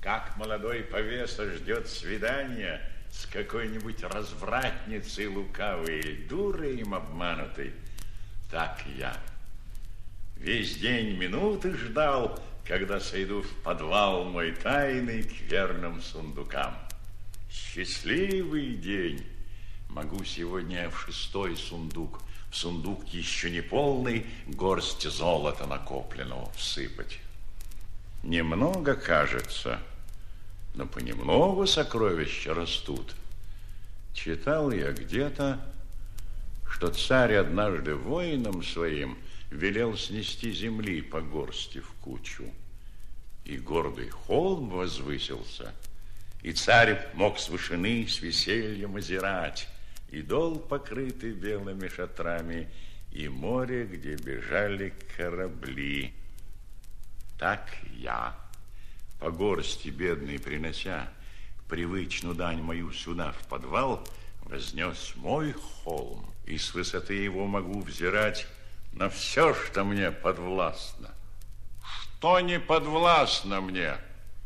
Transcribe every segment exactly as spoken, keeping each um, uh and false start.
как молодой повеса ждет свидания с какой-нибудь развратницей лукавой или дурой им обманутой, так я весь день минуты ждал, когда сойду в подвал мой тайный к верным сундукам. Счастливый день! Могу сегодня в шестой сундук, в сундук еще не полный, горсть золота накопленного всыпать. Немного, кажется, но понемногу сокровища растут. Читал я где-то, что царь однажды воинам своим велел снести земли по горсти в кучу. И гордый холм возвысился, и царь мог с вышины с весельем озирать и дол, покрытый белыми шатрами, и море, где бежали корабли. Так я, по горсти бедной принося привычную дань мою сюда в подвал, вознес мой холм, и с высоты его могу взирать на все, что мне подвластно. Что не подвластно мне?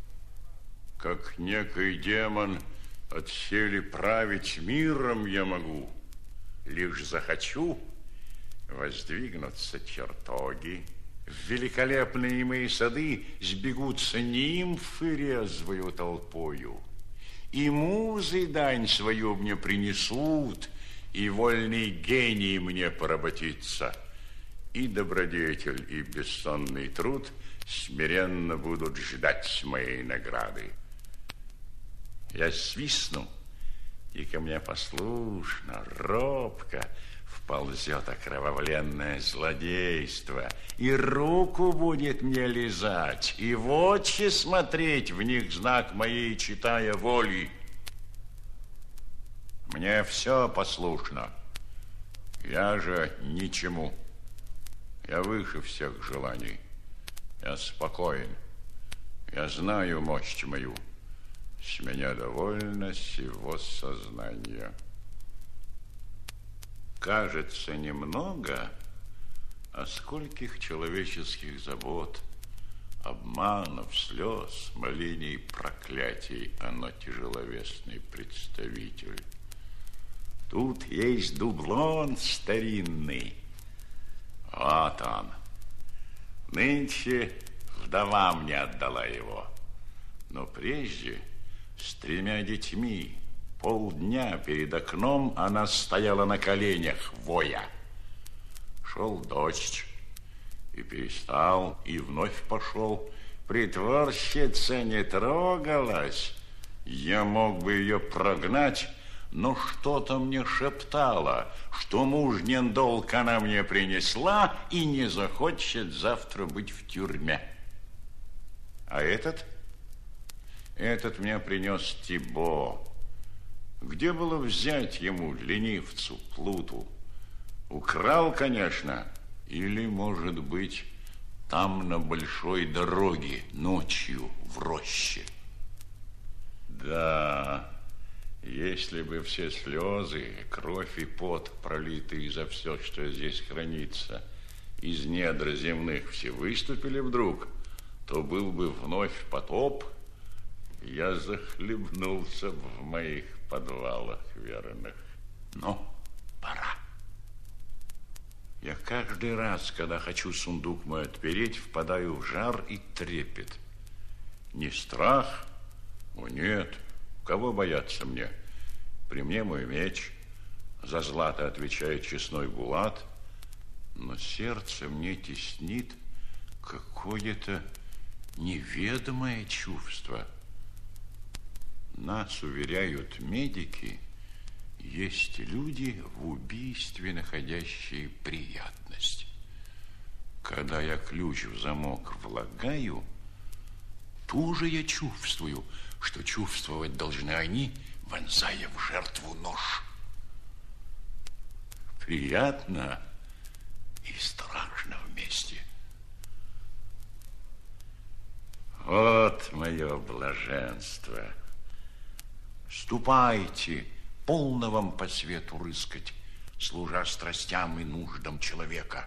Как некий демон отселе править миром я могу. Лишь захочу, воздвигнутся чертоги, в великолепные мои сады сбегутся нимфы резвою толпою, и музы дань свою мне принесут, и вольный гений мне поработится, и добродетель, и бессонный труд смиренно будут ждать моей награды. Я свистну, и ко мне послушно, робко вползет окровавленное злодейство, и руку будет мне лизать, и в очи смотреть, в них знак моей читая воли. Мне все послушно, я же ничему. Я выше всех желаний, я спокоен, я знаю мощь мою, с меня довольно сего сознания. Кажется немного, а скольких человеческих забот, обманов, слез, молений, проклятий оно тяжеловесный представитель. Тут есть дублон старинный. Вот он. Нынче вдова мне отдала его. Но прежде с тремя детьми полдня перед окном она стояла на коленях, воя. Шел дождь, и перестал, и вновь пошел. Притворщица не трогалась. Я мог бы ее прогнать, но что-то мне шептало, что мужнин долг она мне принесла и не захочет завтра быть в тюрьме. А этот? Этот мне принес Тибо. Где было взять ему, ленивцу, плуту? Украл, конечно, или, может быть, там на большой дороге ночью в роще. Да... Если бы все слезы, кровь и пот, пролитые за все, что здесь хранится, из недр земных все выступили вдруг, то был бы вновь потоп, я захлебнулся в моих подвалах верных. Но пора. Я каждый раз, когда хочу сундук мой отпереть, впадаю в жар и трепет. Не страх? О, нет. Кого бояться мне? При мне мой меч, за злато отвечает честной Булат, но сердце мне теснит какое-то неведомое чувство. Нас уверяют медики, есть люди в убийстве, находящие приятность. Когда я ключ в замок влагаю, туже я чувствую, что чувствовать должны они, вонзая в жертву нож. Приятно и страшно вместе. Вот мое блаженство. Ступайте, полно вам по свету рыскать, служа страстям и нуждам человека.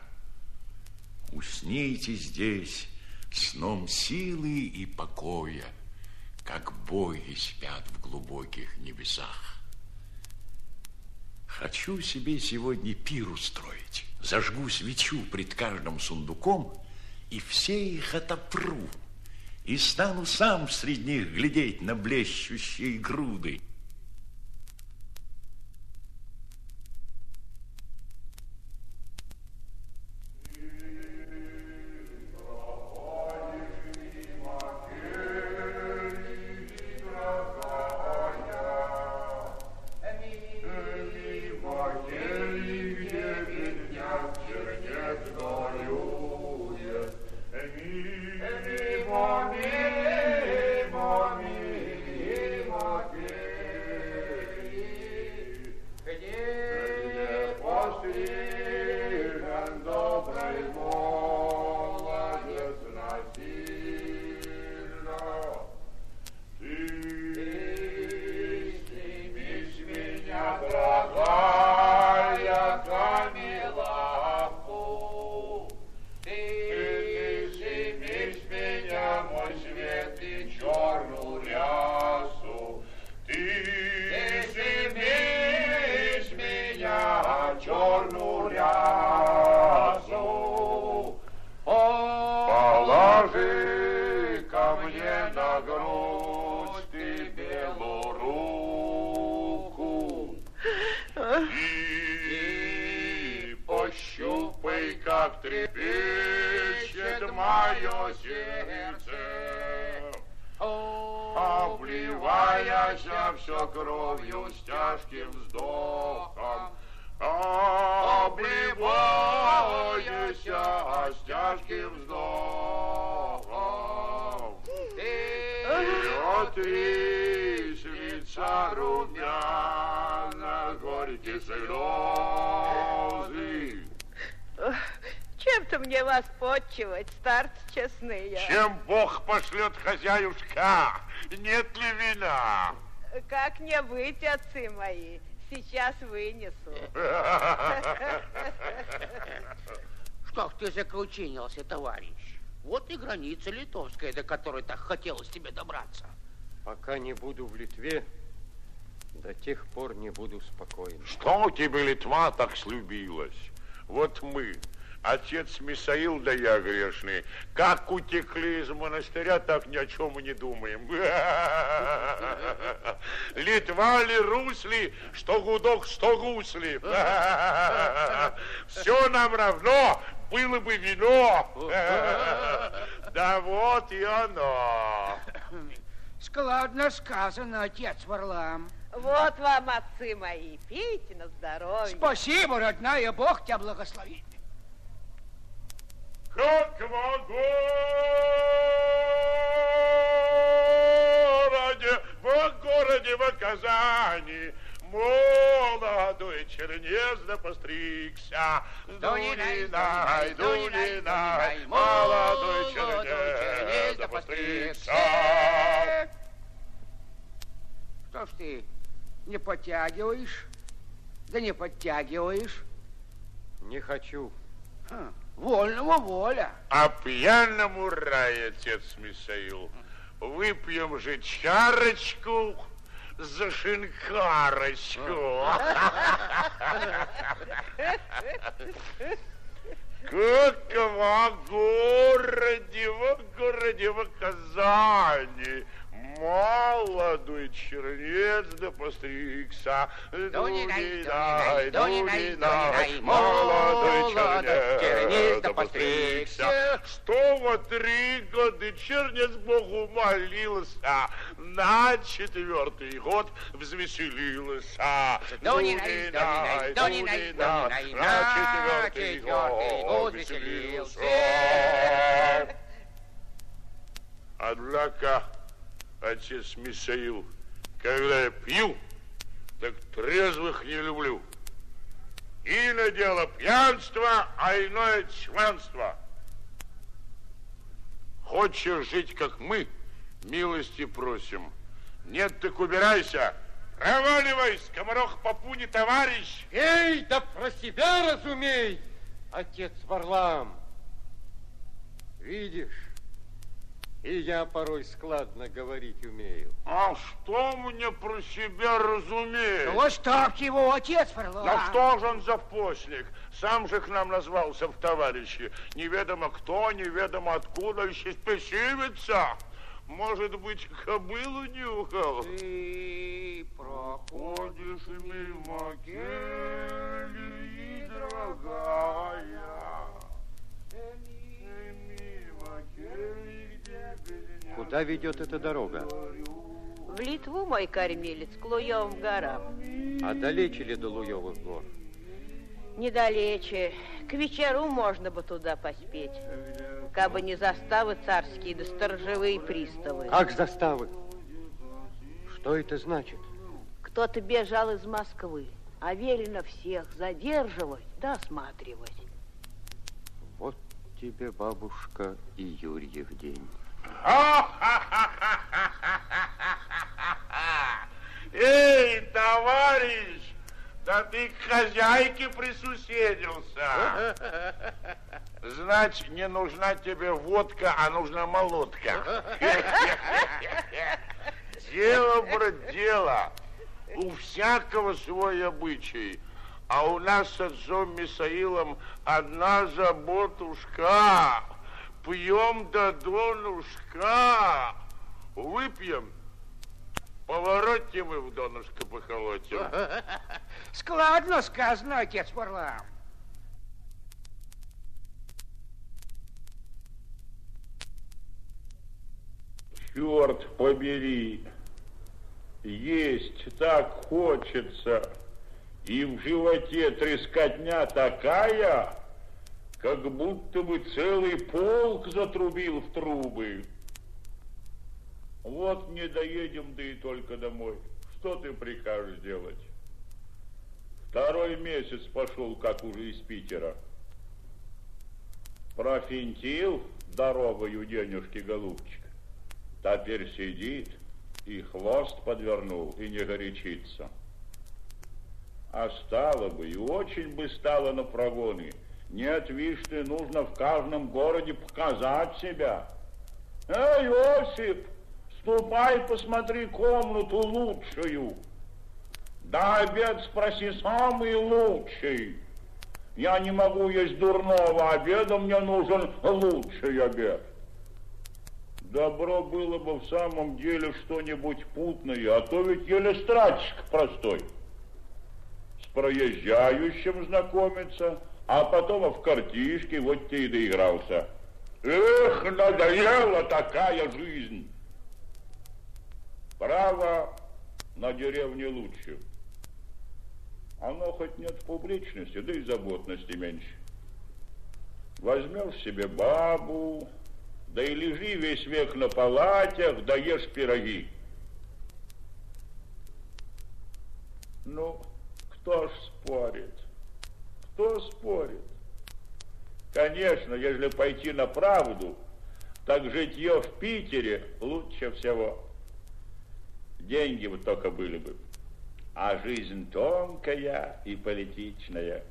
Усните здесь сном силы и покоя, как боги спят в глубоких небесах. Хочу себе сегодня пир устроить. Зажгу свечу пред каждым сундуком и все их отопру. И стану сам среди них глядеть на блещущие груды. Все кровью с тяжким вздохом, обливаюсь с тяжким вздохом. И отри с лица румяна горькие слезы. Чем-то мне вас подчивать, старцы честные. Чем Бог пошлет, хозяюшка? Нет ли вина? Как не быть, отцы мои, сейчас вынесу. Что ж ты закручинился, товарищ? Вот и граница литовская, до которой так хотелось тебе добраться. Пока не буду в Литве, до тех пор не буду спокоен. Что тебе Литва так слюбилась? Вот мы, отец Мисаил да я грешный, как утекли из монастыря, так ни о чем и не думаем. Литва ли, Русь ли, что гудок, что гусли. Все нам равно, было бы вино. Да вот и оно. Складно сказано, отец Варлам. Вот вам, отцы мои, пейте на здоровье. Спасибо, родная, Бог тебя благословит. Как в городе, в городе, в Казани, молодой чернец да постригся. Дунинай, дунинай, молодой чернец да постригся. Что ж ты не подтягиваешь, да не подтягиваешь? Не хочу. Хм. Вольному воля. А пьяному рай, отец Мисаил. Выпьем же чарочку за шинкарочку. Как в городе, в городе, в Казани, молодой чернец да постригся. Дунинай, Дунинай, дунинай, дунинай, молодой чернец да постригся. Что во три года чернец Богу молился, на четвертый год взвеселился. Дунинай, дунинай, дунинай, дунинай, на четвертый год взвеселился. Однако, отец Мисаил, когда я пью, так трезвых не люблю. Иное дело пьянство, а иное чванство. Хочешь жить, как мы, милости просим. Нет, так убирайся. Проваливай, скоморох попуни, товарищ. Эй, да про себя разумей, отец Варлам. Видишь, И я порой складно говорить умею. А что мне про себя разумеет? Ну, оставьте его, отец Варлам. Да что же он за постник? Сам же к нам назвался в товарищи. Неведомо кто, неведомо откуда, еще спесивится. Может быть, кобылу нюхал? Ты проходишь мимо келии, дорогая. Мимо келии, где без... Куда ведет эта дорога? В Литву, мой кормилец, к Луевым горам. А далече ли до Луевых гор? Недалече. К вечеру можно бы туда поспеть. Кабы не заставы царские, да сторожевые приставы. Как заставы? Что это значит? Кто-то бежал из Москвы, а велено всех задерживать да осматривать. Вот тебе, бабушка, и Юрьев день. Эй, товарищ, да ты к хозяйке присуседился. Значит, не нужна тебе водка, а нужна молотка. Дело, брат, дело. У всякого свой обычай. А у нас с отцом Мисаилом одна заботушка. Пьем до донушка. Выпьем. Поворотим мы в донышко похолотим. Складно сказано, отец Варлам. Черт побери, есть так хочется, и в животе трескотня такая, как будто бы целый полк затрубил в трубы. Вот не доедем, да и только домой. Что ты прикажешь делать? Второй месяц пошел, как уже из Питера. Профинтил дорогою денежки, голубчик. Теперь сидит и хвост подвернул, и не горячится. А стало бы, и очень бы стало на прогоны. Нет, видишь ты, нужно в каждом городе показать себя. Эй, Осип, ступай, посмотри комнату лучшую. Да обед спроси самый лучший. Я не могу есть дурного обеда, мне нужен лучший обед. Добро было бы в самом деле что-нибудь путное, а то ведь еле стратишь простой. С проезжающим знакомиться, а потом в картишке вот ты и доигрался. Эх, надоела такая жизнь. Право, на деревне лучше. Оно хоть нет публичности, да и заботности меньше. Возьмешь себе бабу, да и лежи весь век на палатях, да ешь пироги. Ну, кто ж спорит? Кто спорит? Конечно, если пойти на правду, так житье в Питере лучше всего. Деньги вот только были бы, а жизнь тонкая и политичная.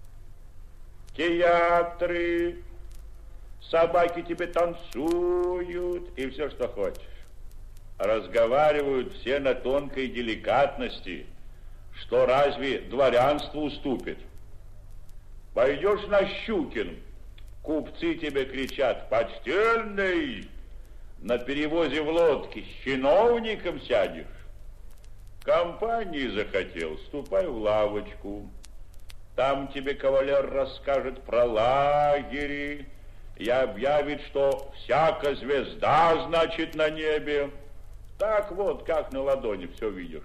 Театры, собаки тебе танцуют и все, что хочешь. Разговаривают все на тонкой деликатности, что разве дворянству уступит. Пойдешь на Щукин, купцы тебе кричат: почтенный, на перевозе в лодке с чиновником сядешь. Компании захотел, ступай в лавочку. Там тебе кавалер расскажет про лагери и объявит, что всяка звезда значит на небе. Так вот, как на ладони все видишь.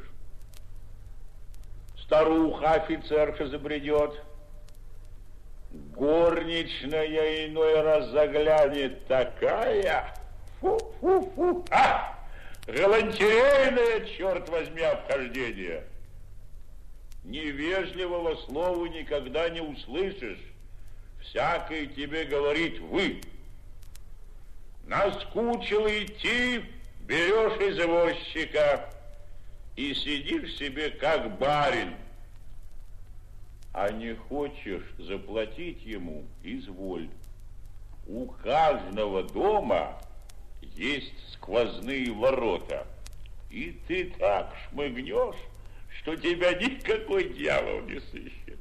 Старуха офицерша забредет. Горничная иной раз заглянет, такая, фу-фу-фу, а, галантерейное, черт возьми, обхождение. Невежливого слова никогда не услышишь. Всякий тебе говорит «вы». Наскучило идти, берешь извозчика и сидишь себе как барин. А не хочешь заплатить ему — изволь. У каждого дома есть сквозные ворота. И ты так шмыгнешь, что тебя никакой дьявол не сыщет.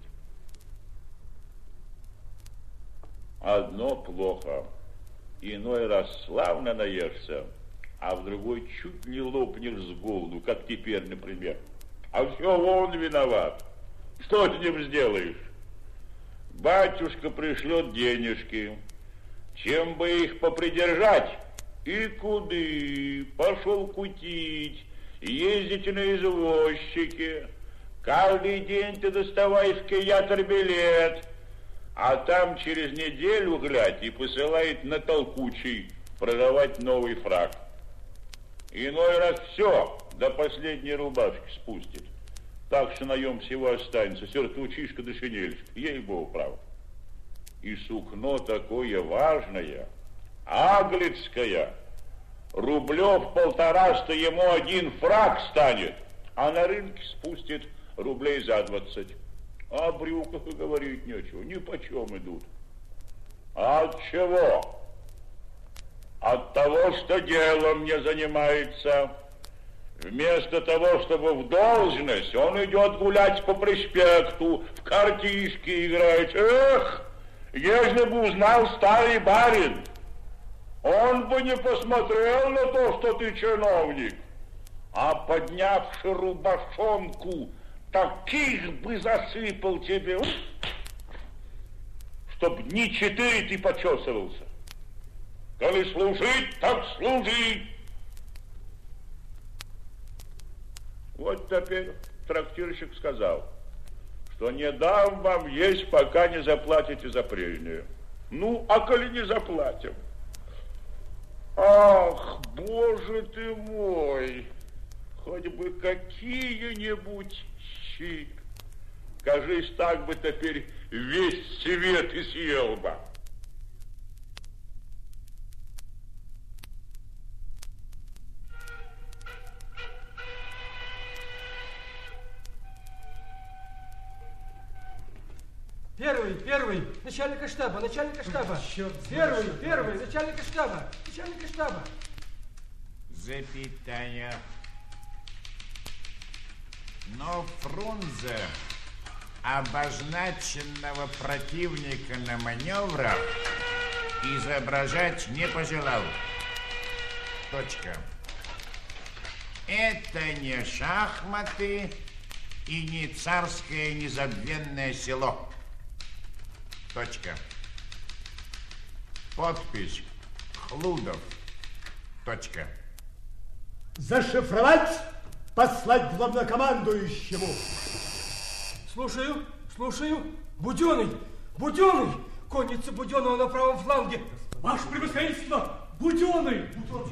Одно плохо. Иной раз славно наешься, а в другой чуть не лопнешь с голоду, как теперь, например. А все он виноват. Что с ним сделаешь? Батюшка пришлет денежки. Чем бы их попридержать? И куды? Пошел кутить. Ездите на извозчике. Каждый день ты доставай в киятор билет. А там через неделю, глядь, и посылает на толкучий продавать новый фрак. Иной раз все до последней рубашки спустит. Так что наем всего останется сюртучишка да шинельшка. Ей-богу, право. И сукно такое важное, аглицкое. Рублев полтораста ему один фрак станет, а на рынке спустит рублей за двадцать. А о брюках и говорить нечего, ни почем идут. А от чего? От того, что делом не занимается. Вместо того, чтобы в должность, он идет гулять по проспекту, в картишки играть. Эх, если бы узнал старый барин, он бы не посмотрел на то, что ты чиновник, а поднявши рубашонку, таких бы засыпал тебе, чтоб ни четыре ты почесывался. Коли служить, так служи. Вот теперь трактирщик сказал, что не дам вам есть, пока не заплатите за прежнее. Ну, а коли не заплатим? Ах, боже ты мой, хоть бы какие-нибудь щи. Кажись, так бы теперь весь свет и съел бы. Первый, первый, начальника штаба, начальника штаба. Черт, первый, первый, начальника штаба, начальника штаба. Запятая. Но Фрунзе обозначенного противника на маневрах изображать не пожелал. Точка. Это не шахматы и не царское незабвенное село. Точка. Подпись Хлудов. Точка. Зашифровать, послать главнокомандующему. Слушаю, слушаю. Буденный, Буденный. Конница Буденного на правом фланге. Ваше превосходительство, Буденный.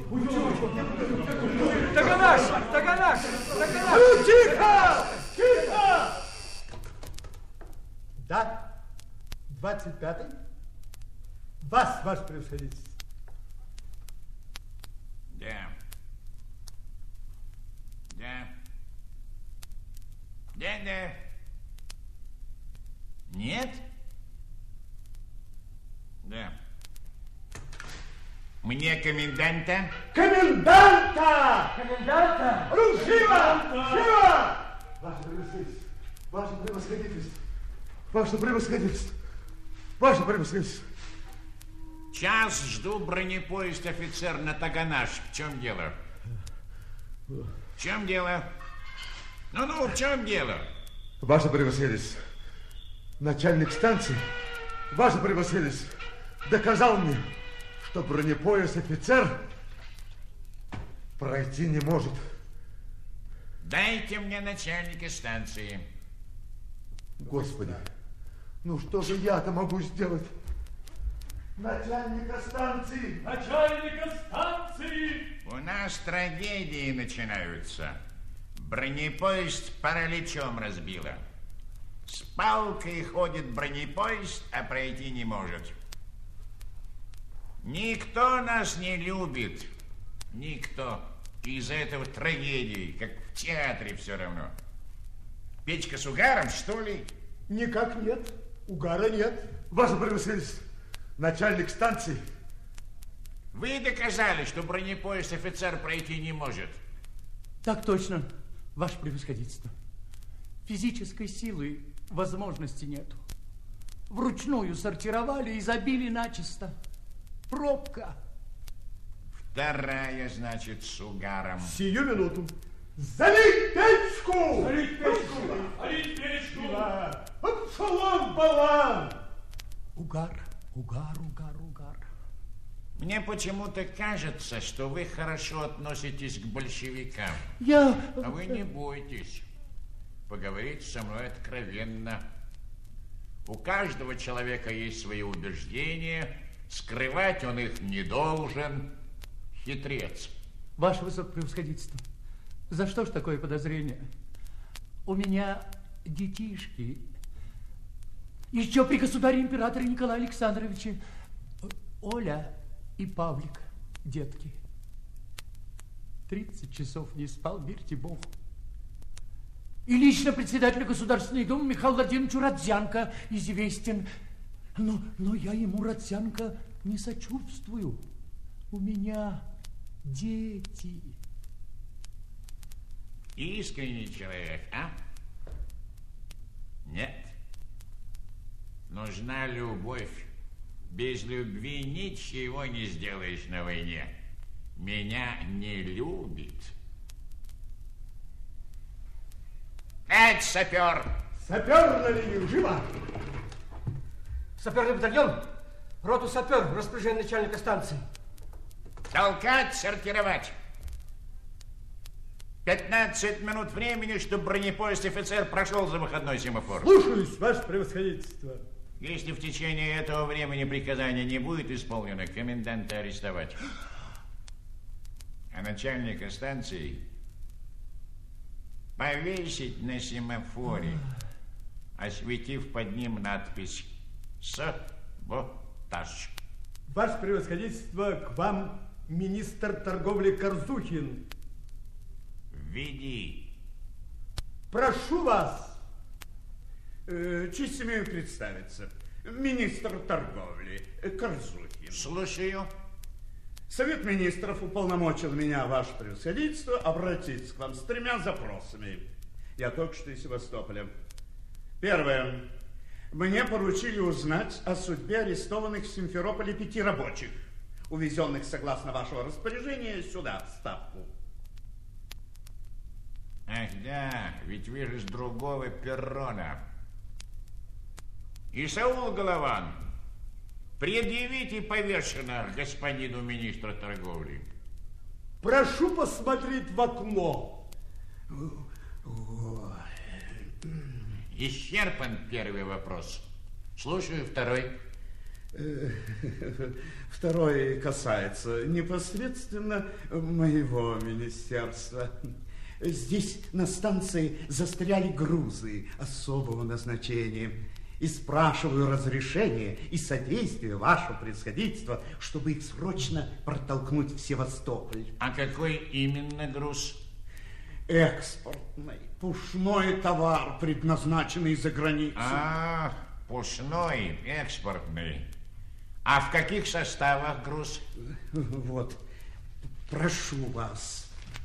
Таганаш, Таганаш, Таганаш. Ну, тихо, тихо. Да. двадцать пятый. Вас, ваше превосходительство. Да. Да. Да, да. Нет? Да. Мне коменданта? Коменданта! Коменданта! Ну, живо! Живо! Ваше превосходительство! Ваше превосходительство! Ваше превосходительство! Ваше превосходительство! Час жду бронепоезд, офицер, на Таганаш. В чем дело? В чем дело? Ну-ну, в чем дело? Ваше превосходительство! Начальник станции, ваше превосходительство, доказал мне, что бронепоезд офицер пройти не может. Дайте мне начальника станции. Господи, ну что же я-то могу сделать? Начальника станции! Начальника станции! У нас трагедии начинаются. Бронепоезд параличом разбило. С палкой ходит бронепоезд, а пройти не может. Никто нас не любит. Никто. Из-за этого трагедии, как в театре все равно. Печка с угаром, что ли? Никак нет. Угара нет. Ваше превосходительство, начальник станции Вы доказали, что бронепоезд офицер пройти не может. Так точно, ваше превосходительство. Физической силы возможности нету. Вручную сортировали и забили начисто. Пробка. Вторая, значит, с угаром. Сию минуту. Залить печку! Залить печку! Залить печку! Да. Шалом, балан! Угар, угар, угар, угар. Мне почему-то кажется, что вы хорошо относитесь к большевикам. Я... А вы не бойтесь. Поговорите со мной откровенно. У каждого человека есть свои убеждения. Скрывать он их не должен. Хитрец. Ваше высокопревосходительство, за что ж такое подозрение? У меня детишки. Еще при государе-императоре Николае Александровиче. Оля и Павлик, детки. тридцать часов не спал, верьте Богу. И лично председателю Государственной Думы Михаилу Владимировичу Родзянко известен. Но, но я ему, Родзянко, не сочувствую. У меня дети. Искренний человек, а? Нет. Нужна любовь. Без любви ничего не сделаешь на войне. Меня не любит. Эй, сапер! Сапер на линию, живо! Саперный батальон, роту сапер, распоряжение начальника станции. Толкать, сортировать. пятнадцать минут времени, чтобы бронепоезд офицер прошел за выходной семафор. Слушаюсь, ваше превосходительство. Если в течение этого времени приказание не будет исполнено, коменданта арестовать. А начальника станции повесить на семафоре, осветив под ним надпись «Саботаж». Ваше превосходительство, к вам министр торговли Корзухин. Веди. Прошу вас. Э, честь имею представиться. Министр торговли Корзухин. Слушаю. Совет министров уполномочил меня, ваше превосходительство, обратиться к вам с тремя запросами. Я только что из Севастополя. Первое. Мне поручили узнать о судьбе арестованных в Симферополе пяти рабочих, увезенных, согласно вашего распоряжения, сюда, в Ставку. Ах да, ведь вы же с другого перрона. Исаул Голован, предъявите повешенных господину министру торговли. Прошу посмотреть в окно. Исчерпан первый вопрос. Слушаю второй. Второй касается непосредственно моего министерства. Здесь на станции застряли грузы особого назначения. И спрашиваю разрешения и содействия вашего превосходительства, чтобы их срочно протолкнуть в Севастополь. А какой именно груз? Экспортный, пушной товар, предназначенный за границу. А, пушной, экспортный. А в каких составах груз? Вот, прошу вас.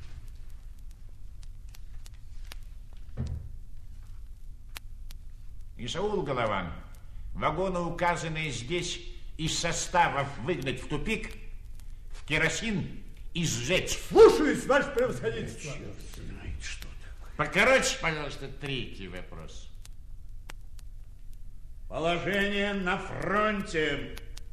Исаул Голован, вагоны, указанные здесь, из составов выгнать в тупик, в керосин и сжечь. Слушаюсь, ваше превосходительство. Черт знает, что такое. Покороче, пожалуйста, третий вопрос. Положение на фронте.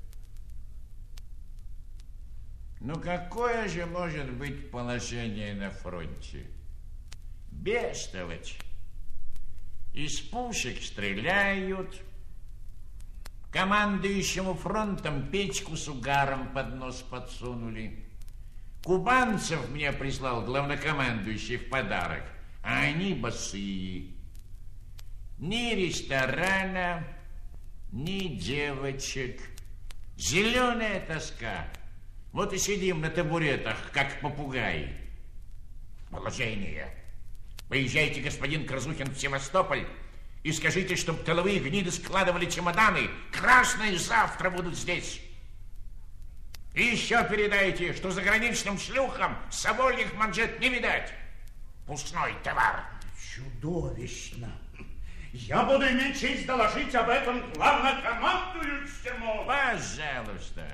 Ну, какое же может быть положение на фронте? Бестолочь. Из пушек стреляют. Командующему фронтом печку с угаром под нос подсунули. Кубанцев мне прислал главнокомандующий в подарок, а они босые. Ни ресторана, ни девочек. Зеленая тоска. Вот и сидим на табуретах, как попугаи. Положение. Поезжайте, господин Корзухин, в Севастополь и скажите, чтобы тыловые гниды складывали чемоданы. Красные завтра будут здесь. И еще передайте, что заграничным шлюхам собольих манжет не видать. Пустной товар. Чудовищно. Я буду иметь честь доложить об этом главнокомандующему. Пожалуйста.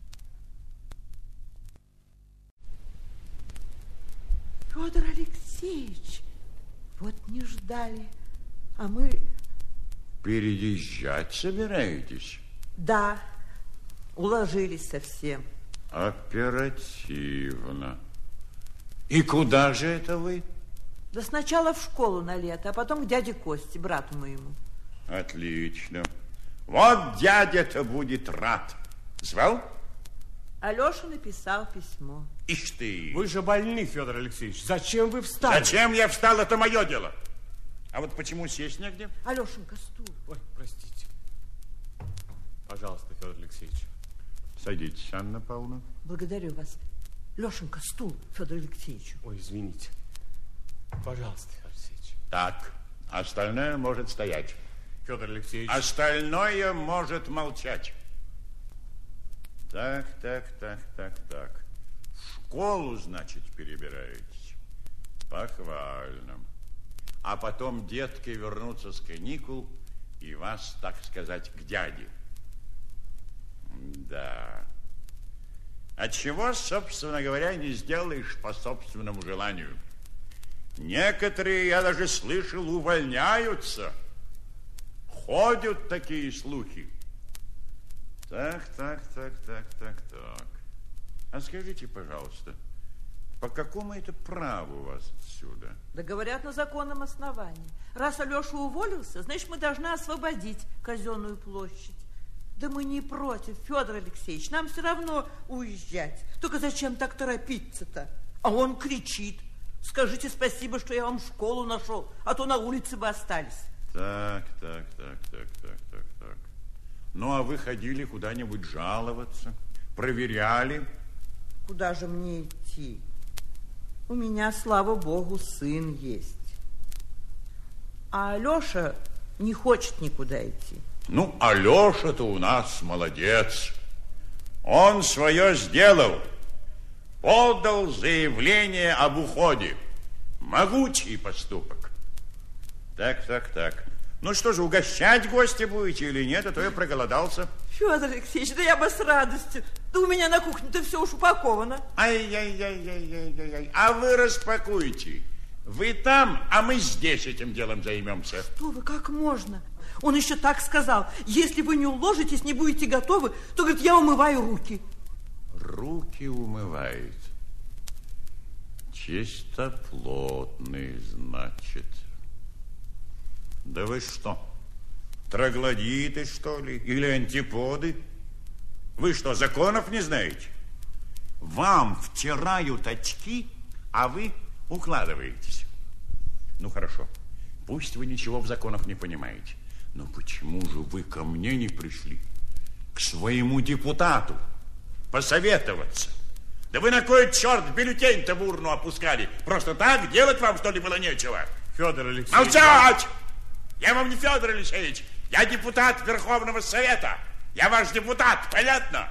Федор Алексеевич, вот не ждали, а мы... Переезжать собираетесь? Да, уложились совсем. Оперативно. И куда же это вы? Да сначала в школу на лето, а потом к дяде Косте, брату моему. Отлично. Вот дядя-то будет рад. Звал? Алеша написал письмо. Ишь ты. Вы же больны, Федор Алексеевич. Зачем вы встали? Зачем я встал, это мое дело. А вот почему сесть негде? Алешенька, стул. Ой, простите. Пожалуйста, Федор Алексеевич. Садитесь, Анна Павловна. Благодарю вас. Лешенька, стул Федору Алексеевичу. Ой, извините. Пожалуйста, Федор Алексеевич. Так, остальное может стоять. Федор Алексеевич. Остальное может молчать. Так, так, так, так, так. В школу, значит, перебираетесь. Похвально. А потом детки вернутся с каникул и вас, так сказать, к дяде. Да. Отчего, собственно говоря, не сделаешь по собственному желанию. Некоторые, я даже слышал, увольняются. Ходят такие слухи. Так, так, так, так, так, так. А скажите, пожалуйста, по какому это праву вас отсюда? Да говорят, на законном основании. Раз Алеша уволился, значит, мы должны освободить казенную площадь. Да мы не против, Федор Алексеевич, нам все равно уезжать. Только зачем так торопиться-то? А он кричит. Скажите спасибо, что я вам школу нашел, а то на улице бы остались. Так, так, так, так, так, так, так. Ну, а вы ходили куда-нибудь жаловаться? Проверяли? Куда же мне идти? У меня, слава богу, сын есть. А Алеша не хочет никуда идти. Ну, Алеша-то у нас молодец. Он свое сделал. Подал заявление об уходе. Могучий поступок. Так, так, так. Ну что же, угощать гостя будете или нет, а то я проголодался. Федор Алексеевич, да я бы с радостью. Да у меня на кухне-то все уж упаковано. Ай-яй-яй-яй-яй-яй. А вы распакуйте. Вы там, а мы здесь этим делом займемся. Что вы, как можно? Он еще так сказал. Если вы не уложитесь, не будете готовы, то, говорит, я умываю руки. Руки умывает. Чистоплотный, значит. Да вы что, троглодиты, что ли? Или антиподы? Вы что, законов не знаете? Вам втирают очки, а вы укладываетесь. Ну, хорошо. Пусть вы ничего в законах не понимаете. Но почему же вы ко мне не пришли? К своему депутату посоветоваться? Да вы на кой черт бюллетень-то в урну опускали? Просто так делать вам, что ли, было нечего? Федор Алексеевич... Молчать! Я вам не Федор Алексеевич, я депутат Верховного Совета. Я ваш депутат, понятно?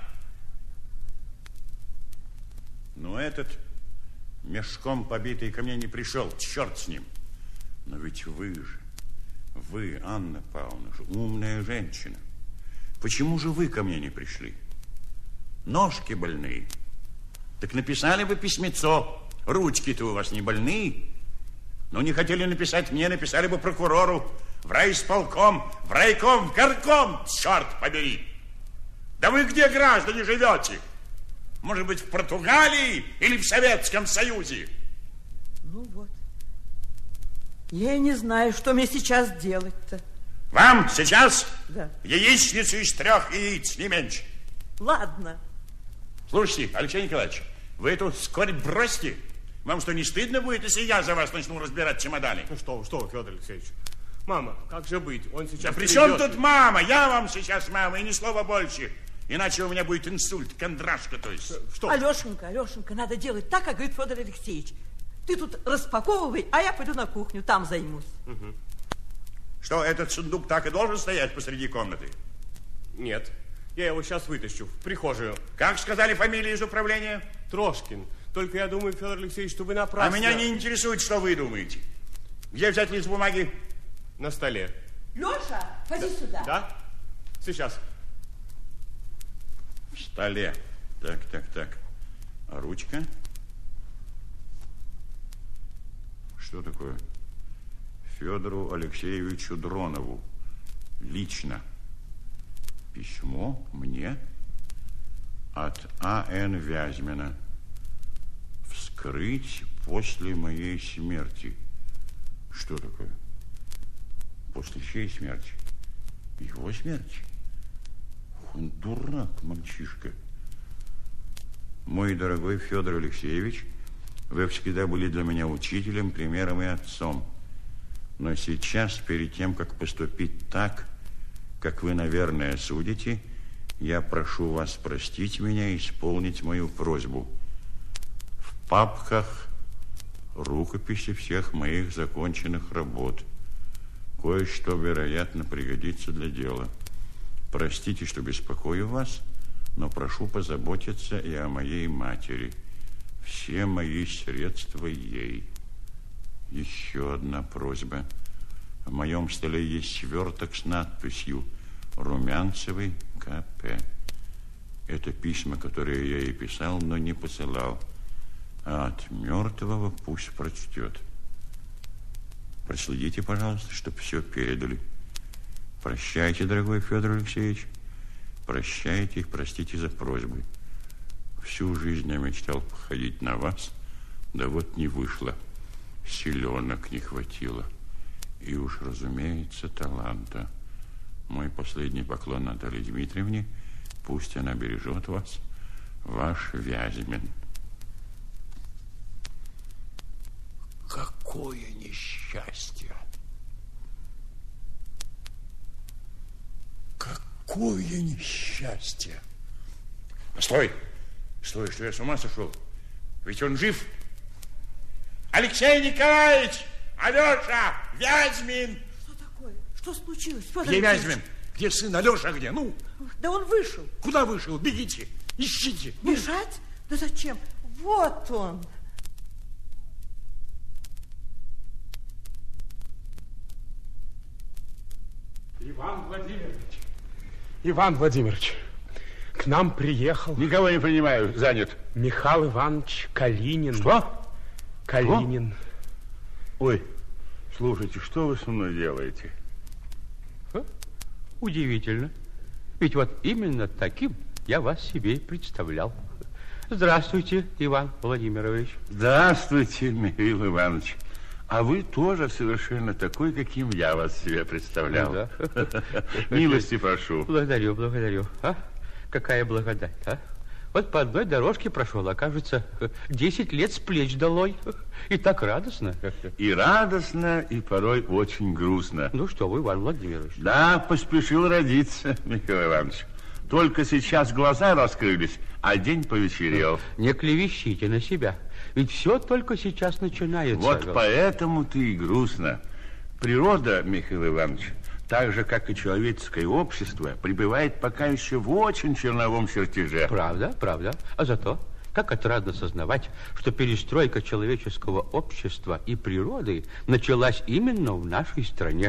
Но этот мешком побитый ко мне не пришел, черт с ним. Но ведь вы же, вы, Анна Павловна, умная женщина. Почему же вы ко мне не пришли? Ножки больные. Так написали бы письмецо. Ручки-то у вас не больные. Но не хотели написать мне, написали бы прокурору. В райисполком, в райком, в горком, черт побери. Да вы где, граждане, живете? Может быть, в Португалии или в Советском Союзе? Ну вот. Я и не знаю, что мне сейчас делать-то. Вам сейчас? Да. Яичницу из трех яиц, не меньше. Ладно. Слушайте, Алексей Николаевич, вы эту скорбь бросьте. Вам что, не стыдно будет, если я за вас начну разбирать чемоданы? Ну что вы, что вы, Федор Алексеевич? Мама, как же быть? Он сейчас... Да при чем тут мама? Я вам сейчас мама, и ни слова больше. Иначе у меня будет инсульт, кондрашка, то есть. Что? Алешенька, Алешенька, надо делать так, как говорит Федор Алексеевич. Ты тут распаковывай, а я пойду на кухню, там займусь. Угу. Что, этот сундук так и должен стоять посреди комнаты? Нет. Я его сейчас вытащу в прихожую. Как сказали фамилию из управления? Трошкин. Только я думаю, Федор Алексеевич, что вы напрасно... А меня не интересует, что вы думаете. Где взять лист бумаги? На столе. Леша, ходи сюда. Да? Сейчас. В столе. Так, так, так. А ручка? Что такое? Федору Алексеевичу Дронову. Лично. Письмо мне от А Н Вязьмина. Вскрыть после моей смерти. Что такое? После чьей смерти? Его смерти? Он дурак, мальчишка. Мой дорогой Федор Алексеевич, вы всегда были для меня учителем, примером и отцом. Но сейчас, перед тем, как поступить так, как вы, наверное, судите, я прошу вас простить меня и исполнить мою просьбу. В папках рукописи всех моих законченных работ. Кое-что, вероятно, пригодится для дела. Простите, что беспокою вас, но прошу позаботиться и о моей матери. Все мои средства ей. Еще одна просьба. В моем столе есть сверток с надписью «Румянцевый К П». Это письма, которые я ей писал, но не посылал. А от мертвого пусть прочтет. Проследите, пожалуйста, чтобы все передали. Прощайте, дорогой Федор Алексеевич. Прощайте и простите за просьбы. Всю жизнь я мечтал походить на вас, да вот не вышло. Силенок не хватило. И уж, разумеется, таланта. Мой последний поклон Наталье Дмитриевне. Пусть она бережет вас. Ваш Вязьмин. Какое несчастье! Какое несчастье! Стой! Стой, что я с ума сошел? Ведь он жив. Алексей Николаевич! Алеша! Вязьмин! Что такое? Что случилось, Федор Где Алексеевич? Вязьмин? Где сын? Алеша где? Ну? Да он вышел. Куда вышел? Бегите! Ищите! Бежать? Да зачем? Вот он. Иван Владимирович, Иван Владимирович, к нам приехал... Никого не принимаю, занят. Михаил Иванович Калинин. Что? Калинин. Что? Ой, слушайте, что вы со мной делаете? А? Удивительно. Ведь вот именно таким я вас себе и представлял. Здравствуйте, Иван Владимирович. Здравствуйте, Михаил Иванович. А вы тоже совершенно такой, каким я вас себе представлял. Да. Милости прошу. Благодарю, благодарю. А? Какая благодать, а? Вот по одной дорожке прошел, а кажется, десять лет с плеч долой. И так радостно. И радостно, и порой очень грустно. Ну что вы, Иван Владимирович? Да, поспешил родиться, Михаил Иванович. Только сейчас глаза раскрылись, а день повечерел. Не клевещите на себя. Ведь все только сейчас начинается. Вот поэтому-то и грустно. Природа, Михаил Иванович, так же, как и человеческое общество, пребывает пока еще в очень черновом чертеже. Правда, правда. А зато, как отрадно сознавать, что перестройка человеческого общества и природы началась именно в нашей стране.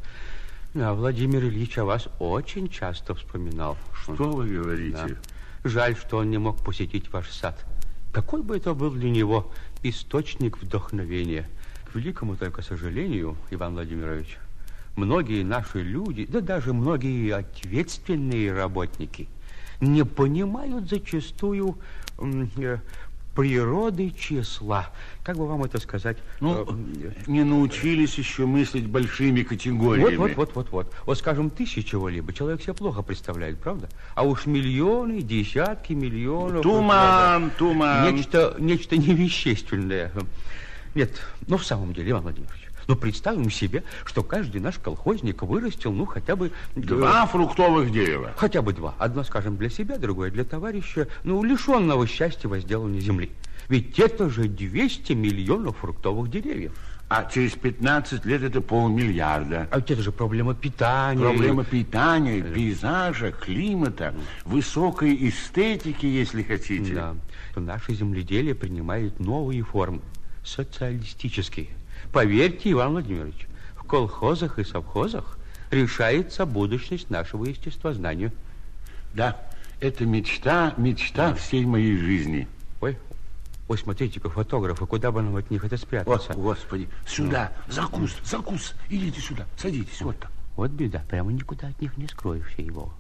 Да, Владимир Ильич о вас очень часто вспоминал. Что вы говорите? Да. Жаль, что он не мог посетить ваш сад. Какой бы это был для него источник вдохновения. К великому только сожалению, Иван Владимирович, многие наши люди, да даже многие ответственные работники не понимают зачастую э, природы числа. Как бы вам это сказать? Ну, э, не научились еще мыслить большими категориями. Вот, вот, вот, вот, вот. Вот, скажем, тысячи чего-либо человек себе плохо представляет, правда? А уж миллионы, десятки миллионов... Туман, правда, туман. Нечто, нечто невещественное. Нет, ну, в самом деле, Иван Владимирович, ну, представим себе, что каждый наш колхозник вырастил, ну, хотя бы... Два фруктовых дерева. Хотя бы два. Одно, скажем, для себя, другое для товарища, ну, лишенного счастья возделывания земли. Ведь это же двести миллионов фруктовых деревьев. А через пятнадцать лет это полмиллиарда. А ведь это же проблема питания. Проблема питания, пейзажа, климата, высокой эстетики, если хотите. Да. Наше земледелие принимает новые формы, социалистические. Поверьте, Иван Владимирович, в колхозах и совхозах решается будущность нашего естествознания. Да, это мечта, мечта всей моей жизни. Ой, ой, смотрите-ка, фотографы, куда бы нам от них это спрятаться? О, Господи, сюда, ну. за куст, за куст, идите сюда, садитесь, вот так. Вот беда, прямо никуда от них не скроешься его.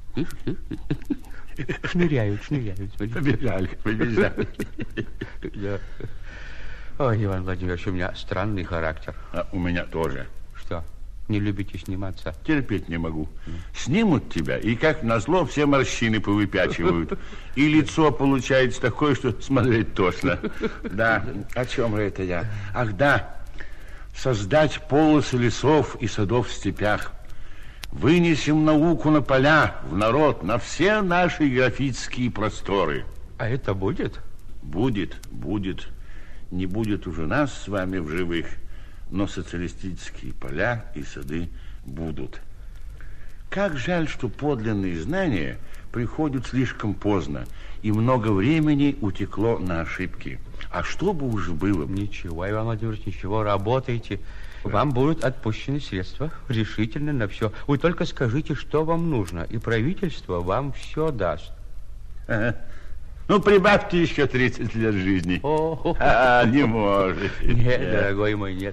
Шныряют, шныряют. Побежали, побежали. Да. Ой, Иван Владимирович, у меня странный характер. А у меня тоже. Что, не любите сниматься? Терпеть не могу. Снимут тебя, и как назло все морщины повыпячивают. И лицо получается такое, что смотреть тошно. Да, о чем же это я? Ах, да, создать полосы лесов и садов в степях. Вынесем науку на поля, в народ, на все наши географические просторы. А это будет? Будет, будет. Не будет уже нас с вами в живых, но социалистические поля и сады будут. Как жаль, что подлинные знания приходят слишком поздно, и много времени утекло на ошибки. А что бы уже было? Ничего, Иван Владимирович, ничего, работайте. Вам будут отпущены средства решительно на все. Вы только скажите, что вам нужно, и правительство вам все даст. Ага. Ну, прибавьте еще тридцать лет жизни. О, а, не можете. Нет, нет, дорогой мой, нет.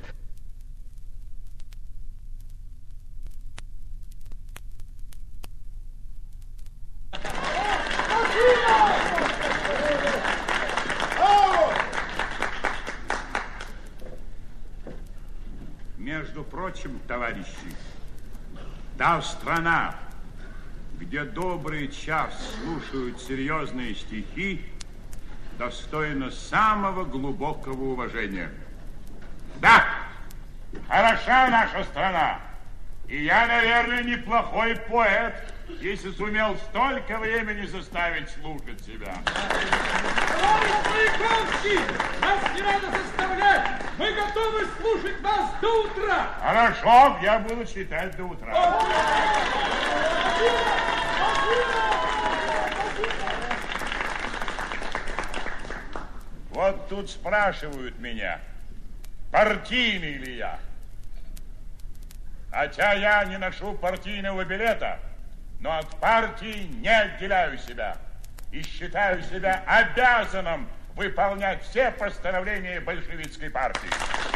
Между прочим, товарищи, та страна, где добрый час слушают серьезные стихи, достойна самого глубокого уважения. Да, хороша наша страна. И я, наверное, неплохой поэт, если сумел столько времени заставить слушать себя. Товарищ Маяковский, нас не надо заставлять. Мы готовы слушать вас до утра. Хорошо, я буду читать до утра. Вот тут спрашивают меня, партийный ли я. Хотя я не ношу партийного билета, но от партии не отделяю себя и считаю себя обязанным выполнять все постановления большевистской партии.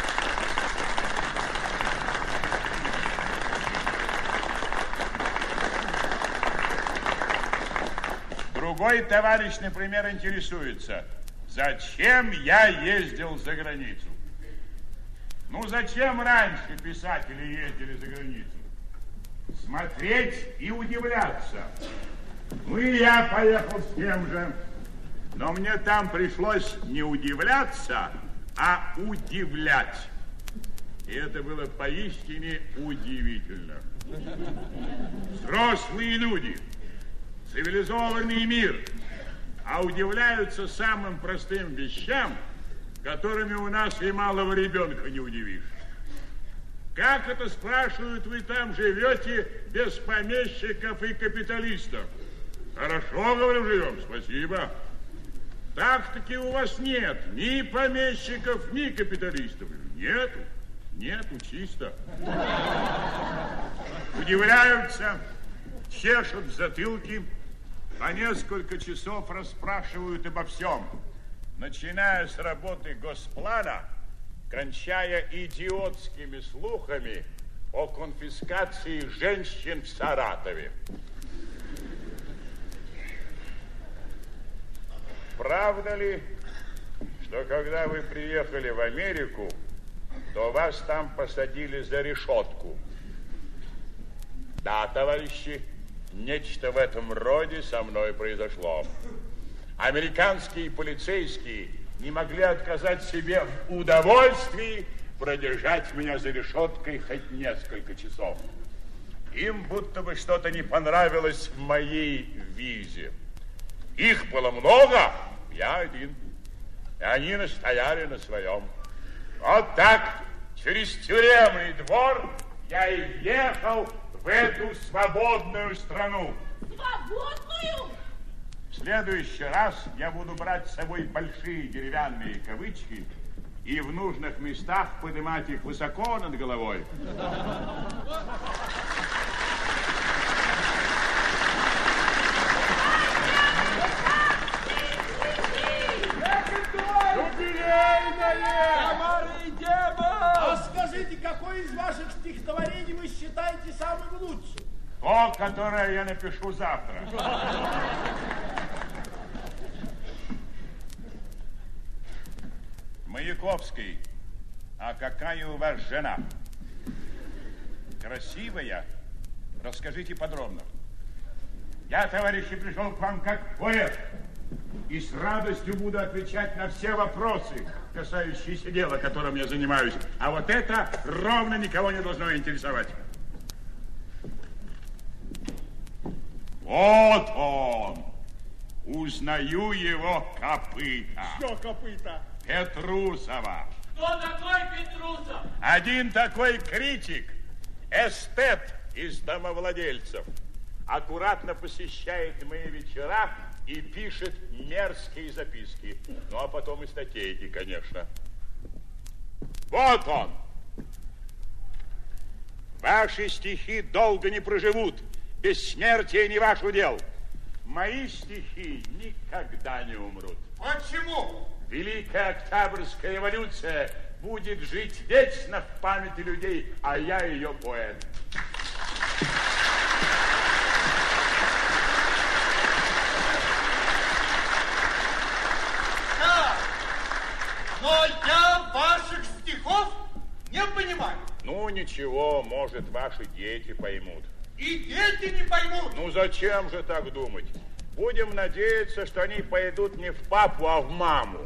Другой товарищ, например, интересуется, зачем я ездил за границу. Ну, зачем раньше писатели ездили за границу? Смотреть и удивляться. Ну, и я поехал с тем же. Но мне там пришлось не удивляться, а удивлять. И это было поистине удивительно. Взрослые люди, цивилизованный мир, а удивляются самым простым вещам, которыми у нас и малого ребенка не удивишь. Как это, спрашивают, вы там живете без помещиков и капиталистов? Хорошо, говорю, живем, спасибо. Так-таки у вас нет ни помещиков, ни капиталистов. Нету, нету, чисто. Удивляются, чешут в затылке, по несколько часов расспрашивают обо всем, начиная с работы Госплана, кончая идиотскими слухами о конфискации женщин в Саратове. Правда ли, что когда вы приехали в Америку, то вас там посадили за решетку? Да, товарищи, нечто в этом роде со мной произошло. Американские полицейские не могли отказать себе в удовольствии продержать меня за решеткой хоть несколько часов. Им будто бы что-то не понравилось в моей визе. Их было много, я один. И они настояли на своем. Вот так через тюремный двор я и въехал в эту свободную страну. Свободную? В следующий раз я буду брать с собой большие деревянные кавычки и в нужных местах поднимать их высоко над головой. Юбилейное! Тамара и Дева! А скажите, какой из ваших стихотворений вы считаете самым лучшим? То, которое я напишу завтра. Маяковский, а какая у вас жена? Красивая? Расскажите подробно. Я, товарищи, пришел к вам как поэт и с радостью буду отвечать на все вопросы, касающиеся дела, которым я занимаюсь. А вот это ровно никого не должно интересовать. Вот он. Узнаю его копыта. Что копыта? Петрусова. Кто такой Петрусов? Один такой критик, эстет из домовладельцев. Аккуратно посещает мои вечера и пишет мерзкие записки. Ну, а потом и статейки, конечно. Вот он. Ваши стихи долго не проживут. Бессмертие не ваш удел. Мои стихи никогда не умрут. Почему? Великая Октябрьская революция будет жить вечно в памяти людей, а я ее поэт. Да, но я ваших стихов не понимаю. Ну, ничего, может, ваши дети поймут. И дети не поймут. Ну, зачем же так думать? Будем надеяться, что они пойдут не в папу, а в маму.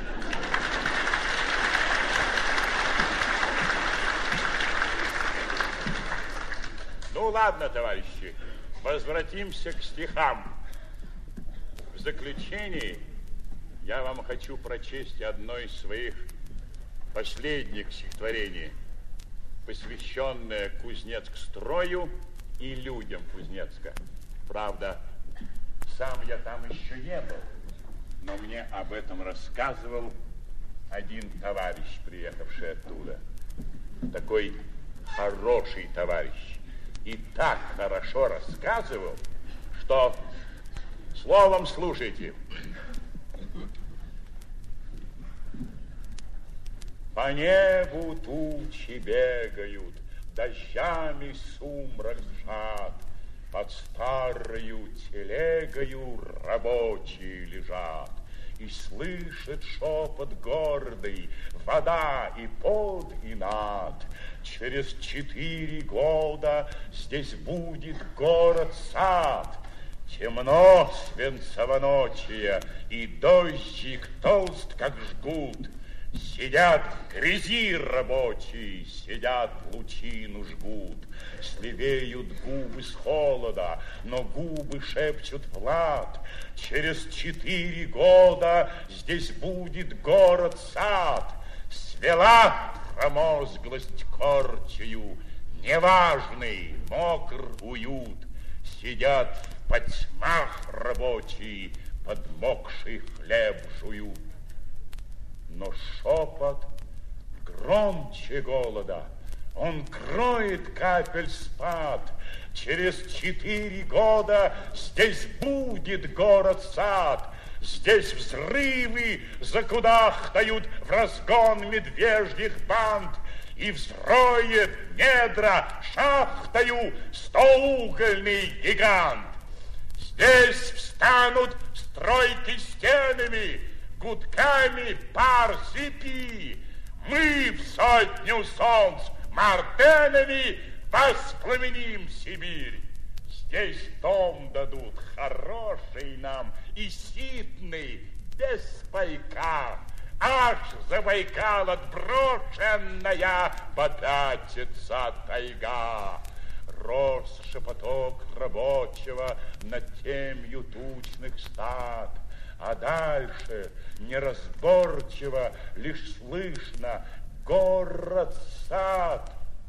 Ну, ладно, товарищи, возвратимся к стихам. В заключении я вам хочу прочесть одно из своих последних стихотворений, посвященное Кузнецк-строю и людям Кузнецка. Правда, сам я там еще не был, но мне об этом рассказывал один товарищ, приехавший оттуда. Такой хороший товарищ. И так хорошо рассказывал, что словом слушайте. По небу тучи бегают, дождями сумрак сжат, под старою телегою рабочие лежат. И слышит шепот гордый, вода и под, и над. Через четыре года здесь будет город-сад. Темно свинцово-ночье, и дождик толст, как жгут. Сидят в грязи рабочие, сидят лучину жгут. Сливеют губы с холода, но губы шепчут Влад. Через четыре года здесь будет город-сад. Свела промозглость корчею, неважный, мокр уют. Сидят в потьмах рабочие, подмокший хлеб жуют. Но шепот громче голода, он кроет капель спад. Через четыре года здесь будет город-сад. Здесь взрывы закудахтают в разгон медвежьих банд. И взроет недра шахтою стоугольный гигант. Здесь встанут стройки стенами, гудками пар сипи. Мы в сотню солнц мартенами воспламеним Сибирь. Здесь дом дадут хороший нам и ситный, без пайка. Аж за Байкал отброшенная потатится тайга. Рос шепоток рабочего над темью тучных стад. А дальше неразборчиво лишь слышно город-сад.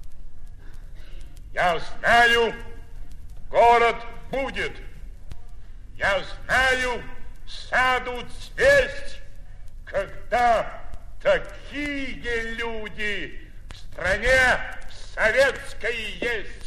Я знаю, город будет. Я знаю, саду цвесть, когда такие люди в стране советской есть.